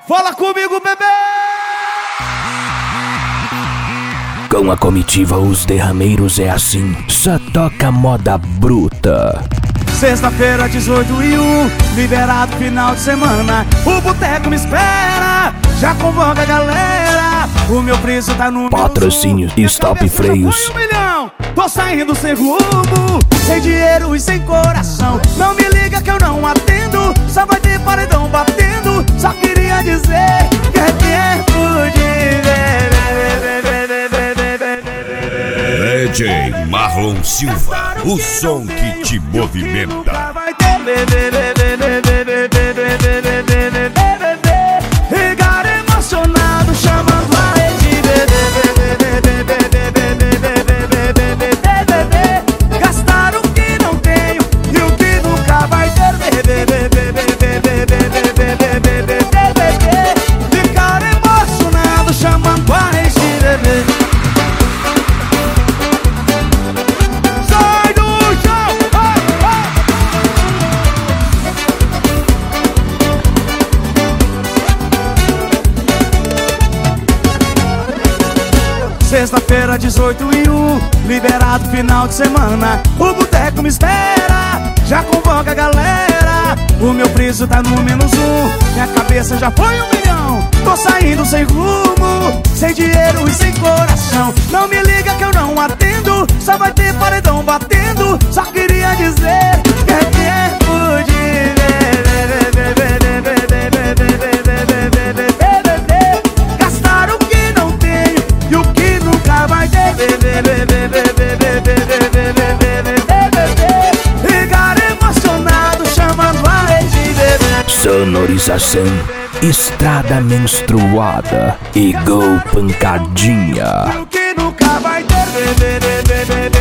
Fala comigo, bebê! Com a comitiva Os Derrameiros é assim, só toca moda bruta. Sexta-feira, 18/1, liberado final de semana. O boteco me espera, já convoca a galera. O meu preço tá no Patrocínio Stop Freios. Foi 1 milhão, tô saindo sem rumo, sem dinheiro e sem coração. Não me liga que eu não atendo, só vai ter paredão batendo. Só queria dizer que é tempo de DJ Marlon Silva, o som que te movimenta. Vai ter Ligar emocionado, chamando a rede. Gastar o que não tenho e o que nunca vai ter. Ligar emocionado, chamando a rede. Sexta-feira, 18/1, liberado final de semana. O boteco me espera, já convoca a galera. O meu preço tá no -1, minha cabeça já foi 1 milhão. Tô saindo sem rumo, sem dinheiro e sem coração. Não me liga que eu não atendo, só vai ter paredão batendo. Só queria dizer que é tempo de gastar o que não tenho e o que nunca vai ter. Ligar emocionado, chamando a rede. Sonorização Estrada Menstruada e Go Pancadinha. O que nunca vai ter.